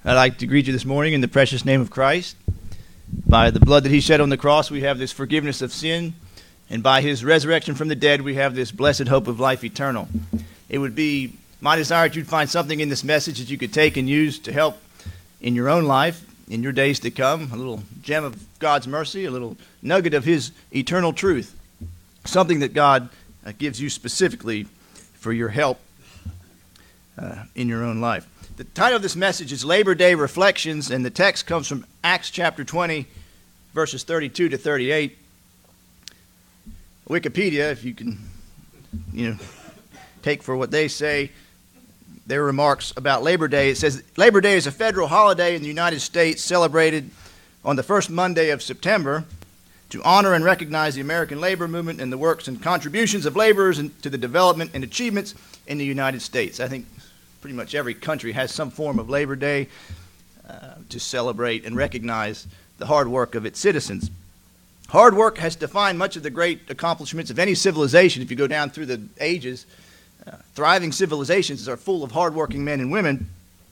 I'd like to greet you this morning in the precious name of Christ. By the blood that he shed on the cross, we have this forgiveness of sin, and by his resurrection from the dead, we have this blessed hope of life eternal. It would be my desire that you'd find something in this message that you could take and use to help in your own life, in your days to come, a little gem of God's mercy, a little nugget of his eternal truth, something that God gives you specifically for your help in your own life. The title of this message is Labor Day Reflections, and the text comes from Acts chapter 20, verses 32 to 38. Wikipedia, if you can, take for what they say, their remarks about Labor Day. It says, Labor Day is a federal holiday in the United States celebrated on the first Monday of September to honor and recognize the American labor movement and the works and contributions of laborers to the development and achievements in the United States. I think pretty much every country has some form of Labor Day to celebrate and recognize the hard work of its citizens. Hard work has defined much of the great accomplishments of any civilization. If you go down through the ages, thriving civilizations are full of hardworking men and women.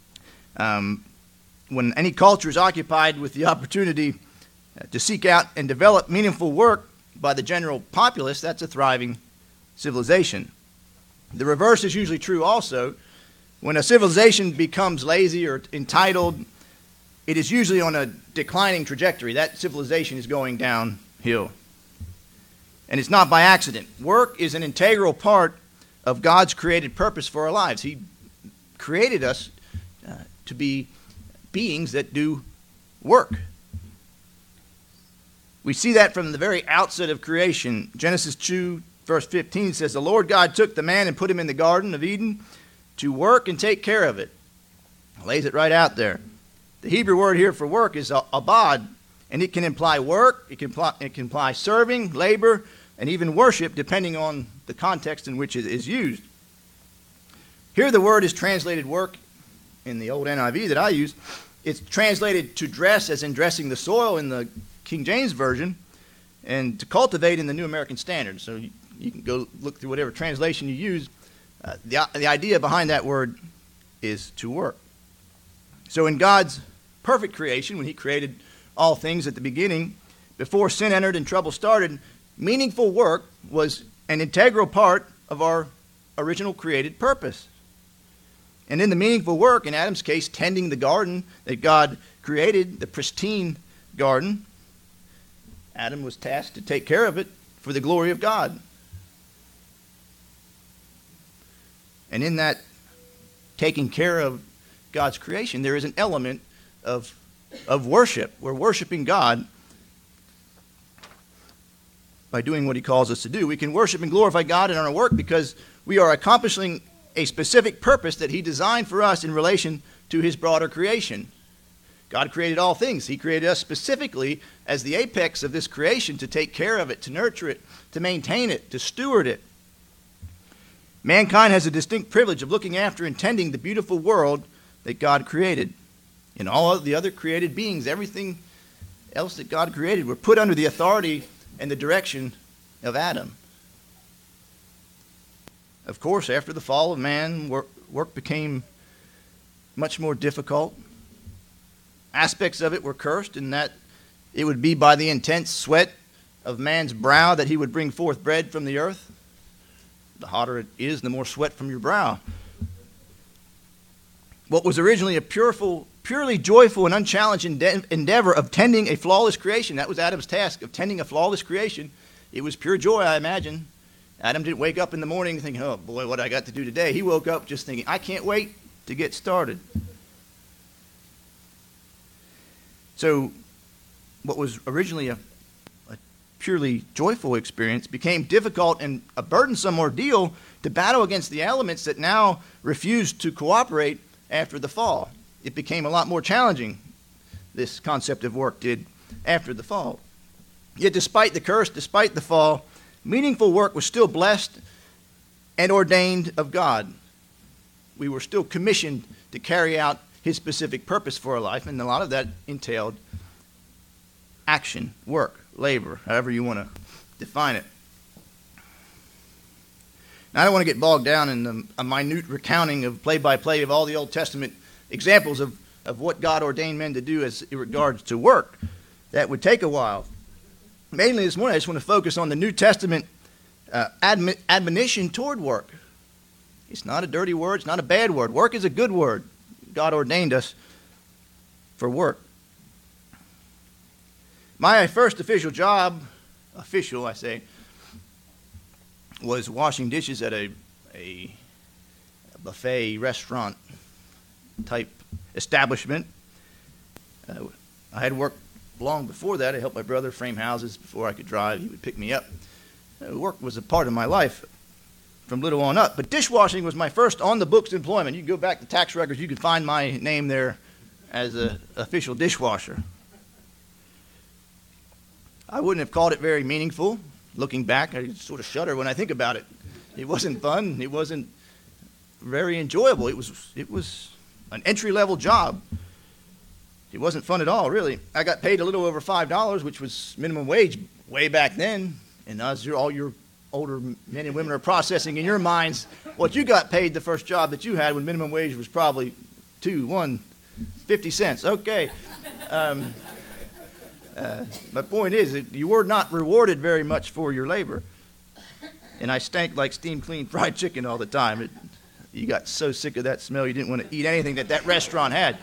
When any culture is occupied with the opportunity to seek out and develop meaningful work by the general populace, that's a thriving civilization. The reverse is usually true also. When a civilization becomes lazy or entitled, it is usually on a declining trajectory. That civilization is going downhill. And it's not by accident. Work is an integral part of God's created purpose for our lives. He created us to be beings that do work. We see that from the very outset of creation. Genesis 2, verse 15 says, "The Lord God took the man and put him in the Garden of Eden to work and take care of it." Lays it right out there. The Hebrew word here for work is abad, and it can imply work, it can imply serving, labor, and even worship, depending on the context in which it is used. Here the word is translated work in the old NIV that I use. It's translated to dress, as in dressing the soil in the King James Version, and to cultivate in the New American Standard. So you can go look through whatever translation you use. The idea behind that word is to work. So in God's perfect creation, when he created all things at the beginning, before sin entered and trouble started, meaningful work was an integral part of our original created purpose. And in the meaningful work, in Adam's case, tending the garden that God created, the pristine garden, Adam was tasked to take care of it for the glory of God. And in that taking care of God's creation, there is an element of worship. We're worshiping God by doing what he calls us to do. We can worship and glorify God in our work because we are accomplishing a specific purpose that he designed for us in relation to his broader creation. God created all things. He created us specifically as the apex of this creation to take care of it, to nurture it, to maintain it, to steward it. Mankind has a distinct privilege of looking after and tending the beautiful world that God created. And all of the other created beings, everything else that God created, were put under the authority and the direction of Adam. Of course, after the fall of man, work became much more difficult. Aspects of it were cursed in that it would be by the intense sweat of man's brow that he would bring forth bread from the earth. The hotter it is, the more sweat from your brow. What was originally a purely joyful and unchallenged endeavor of tending a flawless creation, that was Adam's task, of tending a flawless creation. It was pure joy, I imagine. Adam didn't wake up in the morning thinking, oh boy, what I got to do today. He woke up just thinking, I can't wait to get started. So what was originally a purely joyful experience became difficult and a burdensome ordeal to battle against the elements that now refused to cooperate after the fall. It became a lot more challenging, this concept of work did, after the fall. Yet despite the curse, despite the fall, meaningful work was still blessed and ordained of God. We were still commissioned to carry out his specific purpose for our life, and a lot of that entailed action, work, labor, however you want to define it. Now, I don't want to get bogged down in a minute recounting of play-by-play of all the Old Testament examples of of what God ordained men to do as in regards to work. That would take a while. Mainly this morning, I just want to focus on the New Testament admonition toward work. It's not a dirty word. It's not a bad word. Work is a good word. God ordained us for work. My first official job, was washing dishes at a buffet restaurant type establishment. I had worked long before that. I helped my brother frame houses before I could drive. He would pick me up. Work was a part of my life from little on up. But dishwashing was my first on-the-books employment. You can go back to tax records. You can find my name there as an official dishwasher. I wouldn't have called it very meaningful. Looking back, I sort of shudder when I think about it. It wasn't fun. It wasn't very enjoyable. It was an entry-level job. It wasn't fun at all, really. I got paid a little over $5, which was minimum wage way back then. And as all your older men and women are processing in your minds what you got paid the first job that you had when minimum wage was probably 50 cents. Okay. My point is that you were not rewarded very much for your labor. And I stank like steamed clean fried chicken all the time. You got so sick of that smell you didn't want to eat anything that restaurant had.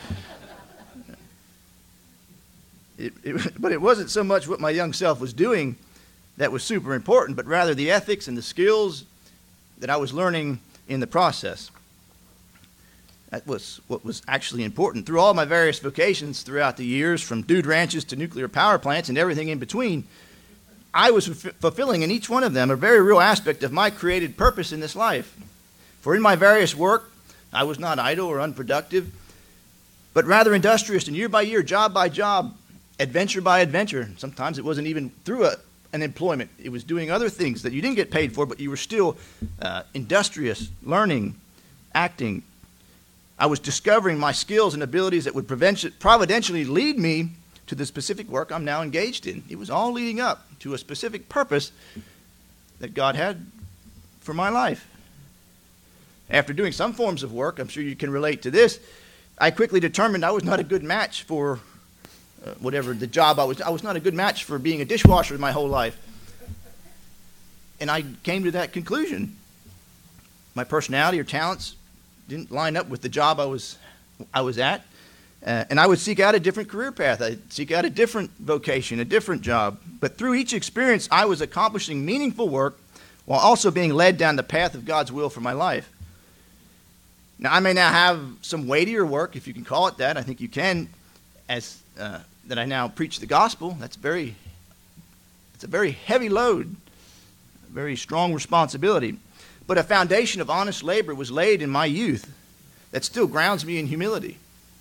But it wasn't so much what my young self was doing that was super important, but rather the ethics and the skills that I was learning in the process. That was what was actually important. Through all my various vocations throughout the years, from dude ranches to nuclear power plants and everything in between, I was fulfilling in each one of them a very real aspect of my created purpose in this life. For in my various work, I was not idle or unproductive, but rather industrious, and year by year, job by job, adventure by adventure. Sometimes it wasn't even through an employment. It was doing other things that you didn't get paid for, but you were still industrious, learning, acting. I was discovering my skills and abilities that would providentially lead me to the specific work I'm now engaged in. It was all leading up to a specific purpose that God had for my life. After doing some forms of work, I'm sure you can relate to this, I quickly determined I was not a good match for whatever the job I was not a good match for being a dishwasher my whole life. And I came to that conclusion. My personality or talents didn't line up with the job I was at. And I would seek out a different career path. I'd seek out a different vocation, a different job. But through each experience, I was accomplishing meaningful work while also being led down the path of God's will for my life. Now, I may now have some weightier work, if you can call it that. I think you can, as that I now preach the gospel. It's a very heavy load, a very strong responsibility. But a foundation of honest labor was laid in my youth that still grounds me in humility.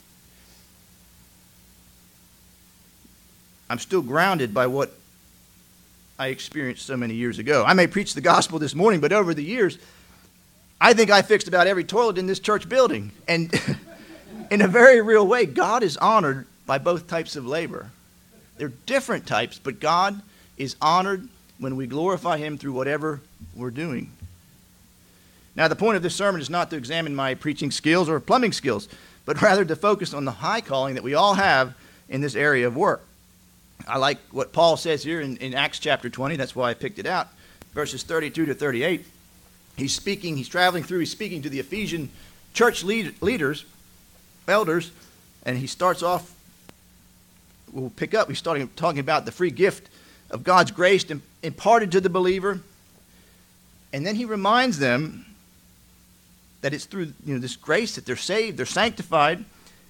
I'm still grounded by what I experienced so many years ago. I may preach the gospel this morning, but over the years, I think I fixed about every toilet in this church building. And in a very real way, God is honored by both types of labor. They're different types, but God is honored when we glorify Him through whatever we're doing. Now, the point of this sermon is not to examine my preaching skills or plumbing skills, but rather to focus on the high calling that we all have in this area of work. I like what Paul says here in Acts chapter 20. That's why I picked it out. Verses 32 to 38. He's traveling through, he's speaking to the Ephesian church leaders, elders, and he starts off, we'll pick up, he's talking about the free gift of God's grace imparted to the believer. And then he reminds them that it's through this grace that they're saved, they're sanctified.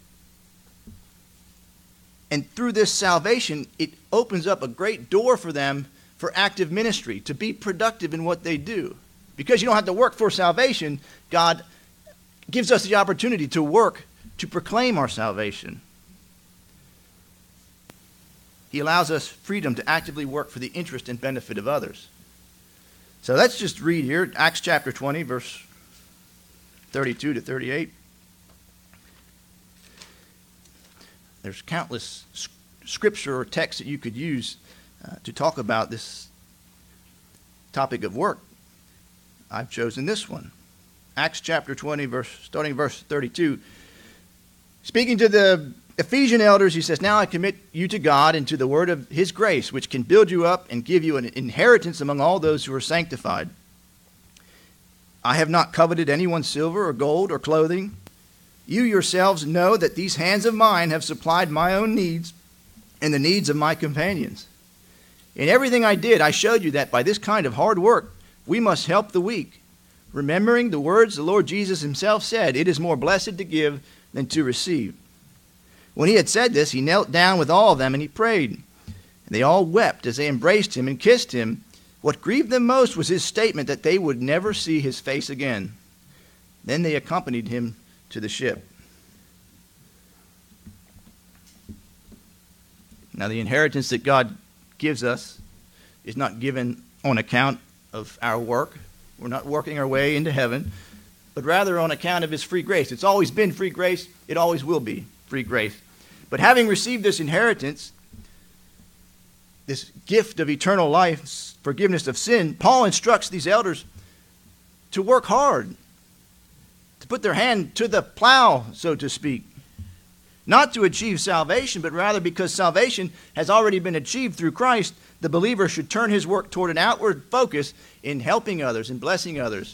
And through this salvation, it opens up a great door for them for active ministry, to be productive in what they do. Because you don't have to work for salvation, God gives us the opportunity to work to proclaim our salvation. He allows us freedom to actively work for the interest and benefit of others. So let's just read here, Acts chapter 20, verse 32 to 38. There's countless scripture or texts that you could use to talk about this topic of work. I've chosen this one. Acts chapter 20, starting verse 32, Speaking to the Ephesian elders, he says, now I commit you to God and to the word of his grace, which can build you up and give you an inheritance among all those who are sanctified. I have not coveted anyone's silver or gold or clothing. You yourselves know that these hands of mine have supplied my own needs and the needs of my companions. In everything I did, I showed you that by this kind of hard work, we must help the weak, remembering the words the Lord Jesus himself said, it is more blessed to give than to receive. When he had said this, he knelt down with all of them and he prayed. And they all wept as they embraced him and kissed him. What grieved them most was his statement that they would never see his face again. Then they accompanied him to the ship. Now, the inheritance that God gives us is not given on account of our work. We're not working our way into heaven, but rather on account of his free grace. It's always been free grace. It always will be free grace. But having received this inheritance, this gift of eternal life, forgiveness of sin, Paul instructs these elders to work hard, to put their hand to the plow, so to speak. Not to achieve salvation, but rather because salvation has already been achieved through Christ, the believer should turn his work toward an outward focus in helping others and blessing others.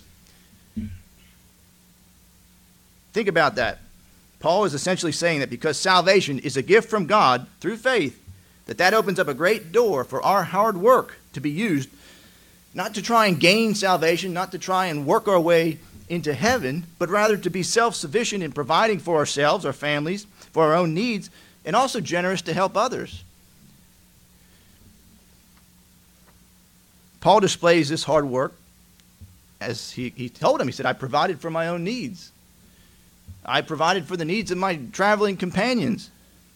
Think about that. Paul is essentially saying that because salvation is a gift from God through faith, that opens up a great door for our hard work to be used, not to try and gain salvation, not to try and work our way into heaven, but rather to be self-sufficient in providing for ourselves, our families, for our own needs, and also generous to help others. Paul displays this hard work as he told him. He said, I provided for my own needs. I provided for the needs of my traveling companions.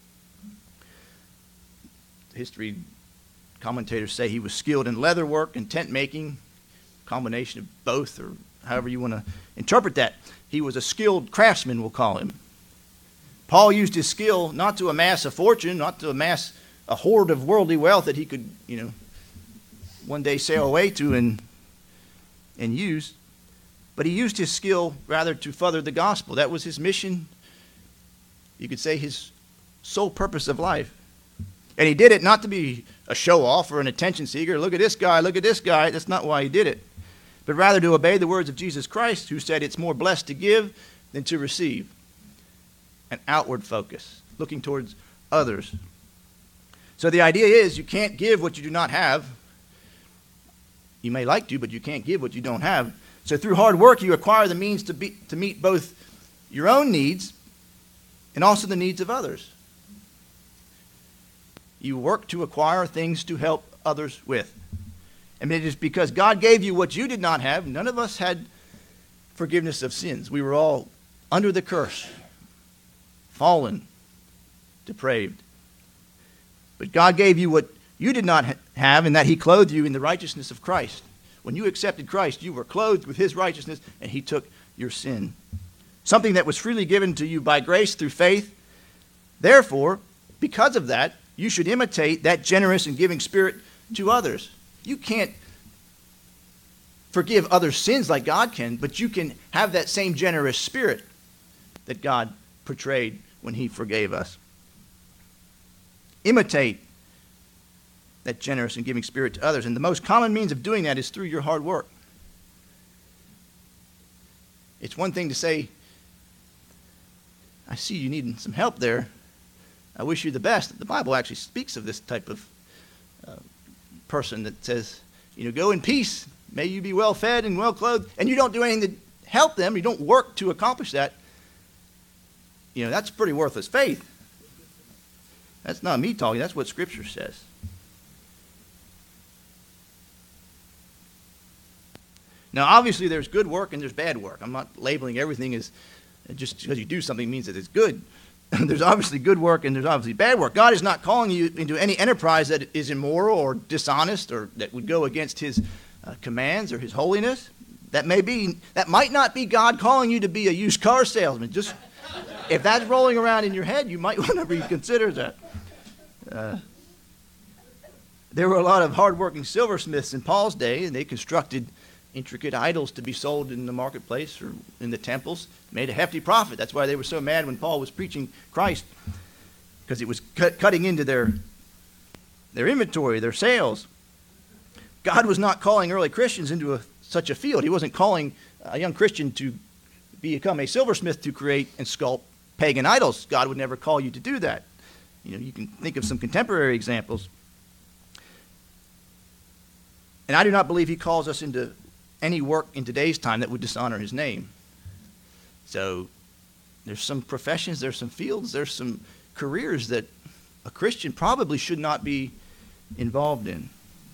History commentators say he was skilled in leather work and tent making, combination of both, or however you want to interpret that. He was a skilled craftsman, we'll call him. Paul used his skill not to amass a fortune, not to amass a hoard of worldly wealth that he could, one day sail away to and use. But he used his skill rather to further the gospel. That was his mission. You could say his sole purpose of life. And he did it not to be a show-off or an attention seeker. Look at this guy, look at this guy. That's not why he did it. But rather to obey the words of Jesus Christ, who said it's more blessed to give than to receive. An outward focus, looking towards others. So the idea is you can't give what you do not have. You may like to, but you can't give what you don't have. So through hard work, you acquire the means to meet both your own needs and also the needs of others. You work to acquire things to help others with. And it is because God gave you what you did not have. None of us had forgiveness of sins. We were all under the curse, fallen, depraved. But God gave you what you did not have, in that he clothed you in the righteousness of Christ. When you accepted Christ, you were clothed with his righteousness, and he took your sin. Something that was freely given to you by grace through faith. Therefore, because of that, you should imitate that generous and giving spirit to others. You can't forgive others' sins like God can, but you can have that same generous spirit that God portrayed when he forgave us. Imitate that generous and giving spirit to others. And the most common means of doing that is through your hard work. It's one thing to say, I see you need some help there. I wish you the best. The Bible actually speaks of this type of person that says, go in peace. May you be well fed and well clothed. And you don't do anything to help them. You don't work to accomplish that. That's pretty worthless faith. That's not me talking. That's what Scripture says. Now, obviously, there's good work and there's bad work. I'm not labeling everything as just because you do something means that it's good. There's obviously good work and there's obviously bad work. God is not calling you into any enterprise that is immoral or dishonest or that would go against his commands or his holiness. That might not be God calling you to be a used car salesman. Just if that's rolling around in your head, you might want to reconsider that. There were a lot of hardworking silversmiths in Paul's day, and they constructed intricate idols to be sold in the marketplace or in the temples. Made a hefty profit. That's why they were so mad when Paul was preaching Christ, because it was cutting into their inventory, their sales. God was not calling early Christians into such a field. He wasn't calling a young Christian to become a silversmith to create and sculpt pagan idols. God would never call you to do that. You can think of some contemporary examples. And I do not believe he calls us into any work in today's time that would dishonor his name. So there's some professions, there's some fields, there's some careers that a Christian probably should not be involved in.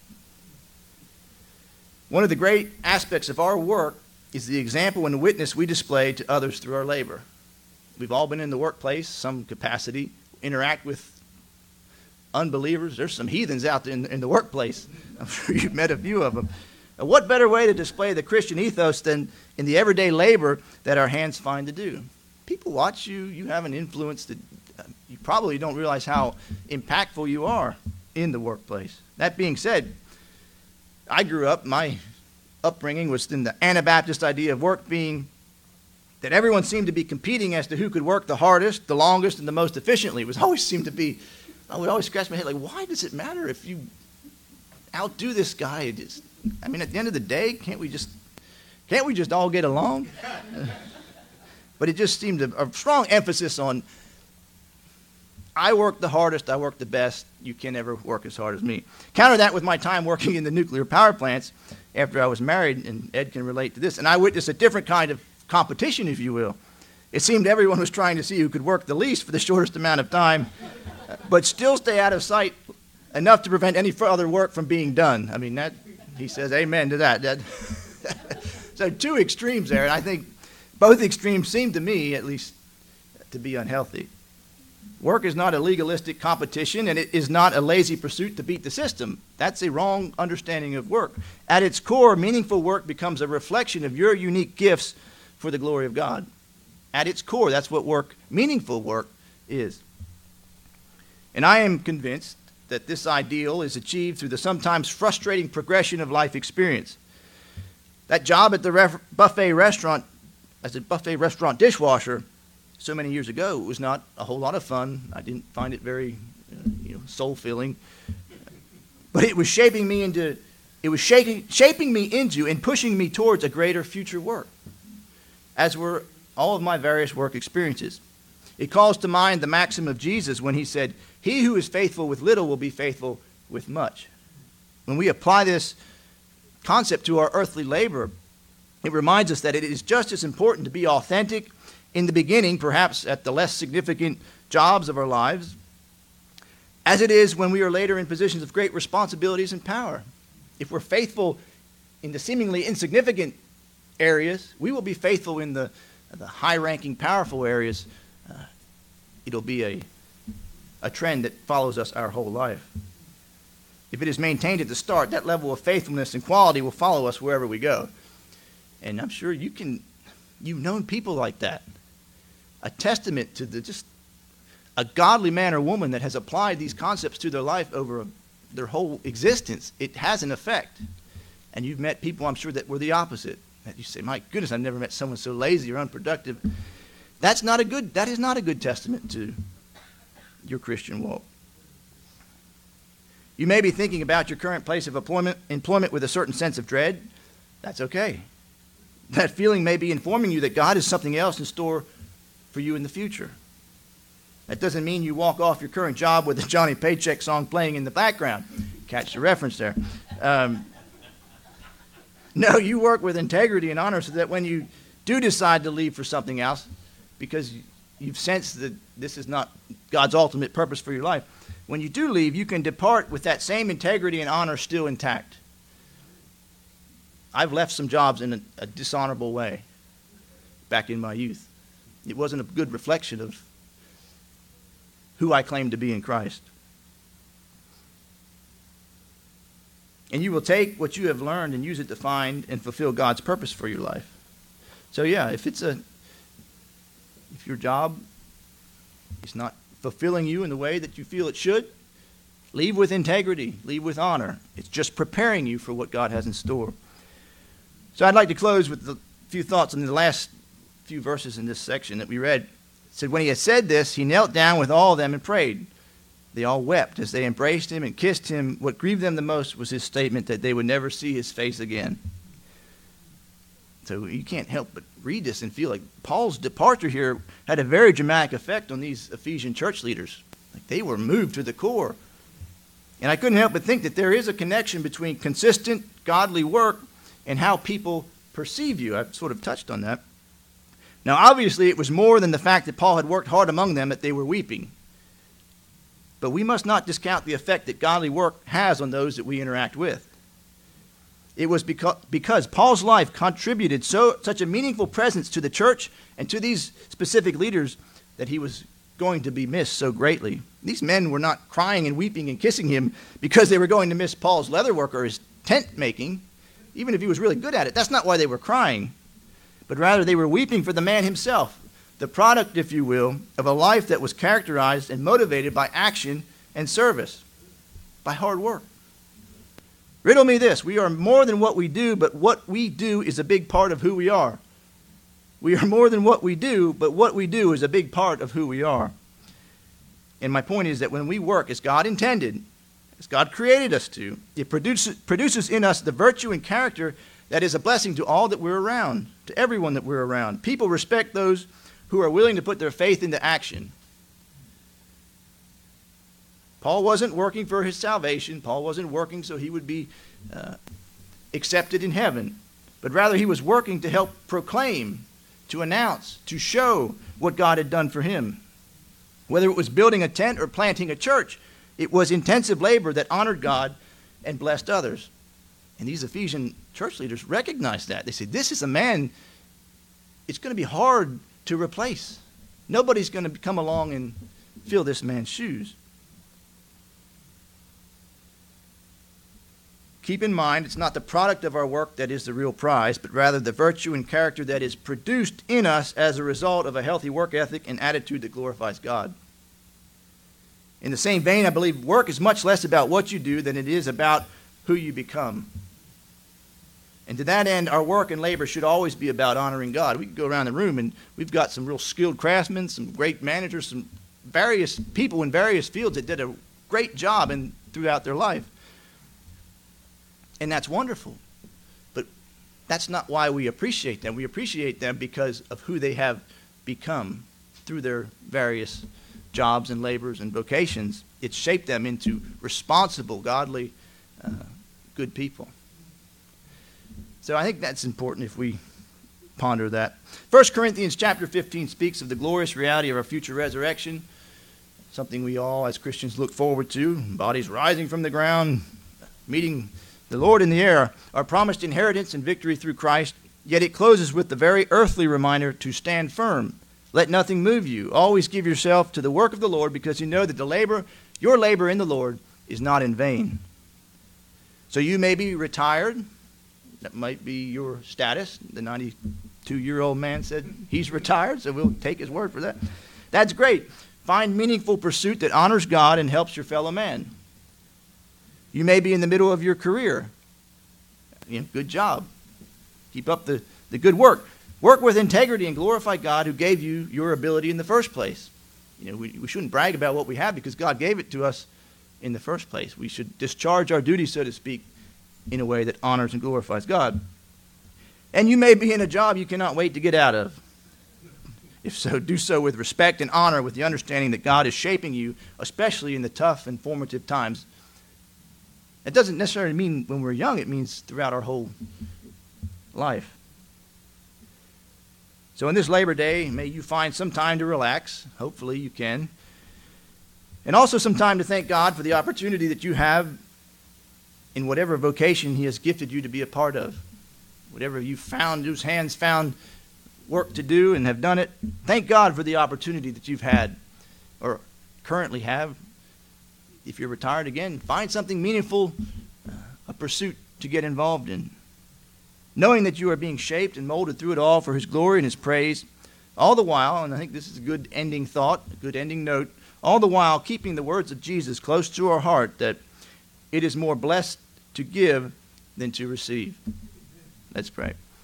One of the great aspects of our work is the example and witness we display to others through our labor. We've all been in the workplace, some capacity, interact with unbelievers. There's some heathens out there in the workplace. I'm sure you've met a few of them. And what better way to display the Christian ethos than in the everyday labor that our hands find to do? People watch you. You have an influence that you probably don't realize how impactful you are in the workplace. That being said, I grew up, my upbringing was in the Anabaptist idea of work being that everyone seemed to be competing as to who could work the hardest, the longest, and the most efficiently. It was always seemed to be, I would always scratch my head like, why does it matter if you outdo this guy? I mean, at the end of the day, can't we just all get along? But it just seemed a strong emphasis on, I work the hardest, I work the best, you can never work as hard as me. Counter that with my time working in the nuclear power plants after I was married, and Ed can relate to this, and I witnessed a different kind of competition, if you will. It seemed everyone was trying to see who could work the least for the shortest amount of time, but still stay out of sight enough to prevent any further work from being done. I mean, that, he says amen to that. So two extremes there, and I think both extremes seem to me, at least, to be unhealthy. Work is not a legalistic competition, and it is not a lazy pursuit to beat the system. That's a wrong understanding of work. At its core, meaningful work becomes a reflection of your unique gifts for the glory of God. At its core, that's what meaningful work is. And I am convinced that this ideal is achieved through the sometimes frustrating progression of life experience. That job at the buffet restaurant, as a buffet restaurant dishwasher, so many years ago, it was not a whole lot of fun. I didn't find it very, soul-filling. But it was shaping me into and pushing me towards a greater future work, as were all of my various work experiences. It calls to mind the maxim of Jesus when he said, "He who is faithful with little will be faithful with much." When we apply this concept to our earthly labor, it reminds us that it is just as important to be authentic in the beginning, perhaps at the less significant jobs of our lives, as it is when we are later in positions of great responsibilities and power. If we're faithful in the seemingly insignificant areas, we will be faithful in the high-ranking, powerful areas. It'll be a trend that follows us our whole life. If it is maintained at the start, that level of faithfulness and quality will follow us wherever we go. And I'm sure you've known people like that. A testament to just a godly man or woman that has applied these concepts to their life over their whole existence. It has an effect. And you've met people, I'm sure, that were the opposite. That you say, my goodness, I've never met someone so lazy or unproductive. That is not a good testament to your Christian walk. You may be thinking about your current place of employment with a certain sense of dread. That's okay. That feeling may be informing you that God has something else in store for you in the future. That doesn't mean you walk off your current job with the Johnny Paycheck song playing in the background. Catch the reference there. No, you work with integrity and honor so that when you do decide to leave for something else, because you've sensed that this is not God's ultimate purpose for your life, when you do leave, you can depart with that same integrity and honor still intact. I've left some jobs in a dishonorable way back in my youth. It wasn't a good reflection of who I claim to be in Christ. And you will take what you have learned and use it to find and fulfill God's purpose for your life. So yeah, if your job is not fulfilling you in the way that you feel it should, leave with integrity, leave with honor. It's just preparing you for what God has in store. So I'd like to close with a few thoughts on the last few verses in this section that we read. It said, when he had said this, he knelt down with all of them and prayed. They all wept as they embraced him and kissed him. What grieved them the most was his statement that they would never see his face again. So you can't help but read this and feel like Paul's departure here had a very dramatic effect on these Ephesian church leaders. Like they were moved to the core. And I couldn't help but think that there is a connection between consistent, godly work and how people perceive you. I've sort of touched on that. Now, obviously, it was more than the fact that Paul had worked hard among them that they were weeping. But we must not discount the effect that godly work has on those that we interact with. It was because Paul's life contributed such a meaningful presence to the church and to these specific leaders that he was going to be missed so greatly. These men were not crying and weeping and kissing him because they were going to miss Paul's leatherwork or his tent making, even if he was really good at it. That's not why they were crying, but rather they were weeping for the man himself, the product, if you will, of a life that was characterized and motivated by action and service, by hard work. Riddle me this: we are more than what we do, but what we do is a big part of who we are. We are more than what we do, but what we do is a big part of who we are. And my point is that when we work as God intended, as God created us to, it produces in us the virtue and character that is a blessing to all that we're around, to everyone that we're around. People respect those who are willing to put their faith into action. Paul wasn't working for his salvation. Paul wasn't working so he would be accepted in heaven, but rather he was working to help proclaim, to announce, to show what God had done for him. Whether it was building a tent or planting a church, it was intensive labor that honored God and blessed others. And these Ephesian church leaders recognized that. They said, this is a man, it's going to be hard to replace. Nobody's going to come along and fill this man's shoes. Keep in mind, it's not the product of our work that is the real prize, but rather the virtue and character that is produced in us as a result of a healthy work ethic and attitude that glorifies God. In the same vein, I believe work is much less about what you do than it is about who you become. And to that end, our work and labor should always be about honoring God. We can go around the room and we've got some real skilled craftsmen, some great managers, some various people in various fields that did a great job throughout their life. And that's wonderful. But that's not why we appreciate them. We appreciate them because of who they have become through their various jobs and labors and vocations. It's shaped them into responsible, godly, good people. So I think that's important if we ponder that. 1 Corinthians chapter 15 speaks of the glorious reality of our future resurrection, something we all as Christians look forward to. Bodies rising from the ground, meeting the Lord in the air, our promised inheritance and victory through Christ. Yet it closes with the very earthly reminder to stand firm. Let nothing move you. Always give yourself to the work of the Lord, because you know that your labor in the Lord is not in vain. So you may be retired. That might be your status. The 92-year-old man said he's retired, so we'll take his word for that. That's great. Find meaningful pursuit that honors God and helps your fellow man. You may be in the middle of your career. Good job. Keep up the good work. Work with integrity and glorify God who gave you your ability in the first place. We shouldn't brag about what we have because God gave it to us in the first place. We should discharge our duty, so to speak, in a way that honors and glorifies God. And you may be in a job you cannot wait to get out of. If so, do so with respect and honor, with the understanding that God is shaping you, especially in the tough and formative times. It doesn't necessarily mean when we're young, it means throughout our whole life. So in this Labor Day, may you find some time to relax. Hopefully you can. And also some time to thank God for the opportunity that you have in whatever vocation He has gifted you to be a part of. Whatever you found, whose hands found work to do and have done it, thank God for the opportunity that you've had or currently have. If you're retired again, find something meaningful, a pursuit to get involved in. Knowing that you are being shaped and molded through it all for His glory and His praise, all the while, and I think this is a good ending thought, a good ending note, all the while keeping the words of Jesus close to our heart, that it is more blessed to give than to receive. Let's pray.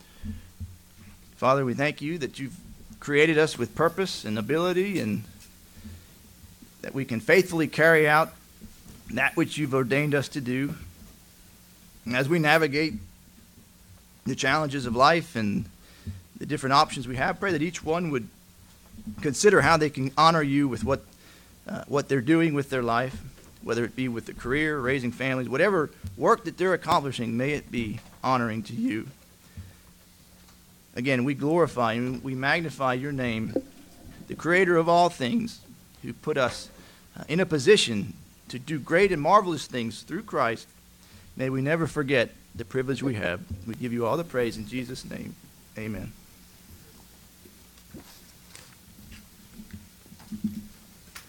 Father, we thank you that you've created us with purpose and ability, and that we can faithfully carry out that which you've ordained us to do. And as we navigate the challenges of life and the different options we have, pray that each one would consider how they can honor you with what they're doing with their life, whether it be with the career, raising families, whatever work that they're accomplishing, may it be honoring to you. Again, we glorify and we magnify your name, the creator of all things, who put us in a position to do great and marvelous things through Christ. May we never forget the privilege we have. We give you all the praise in Jesus' name. Amen.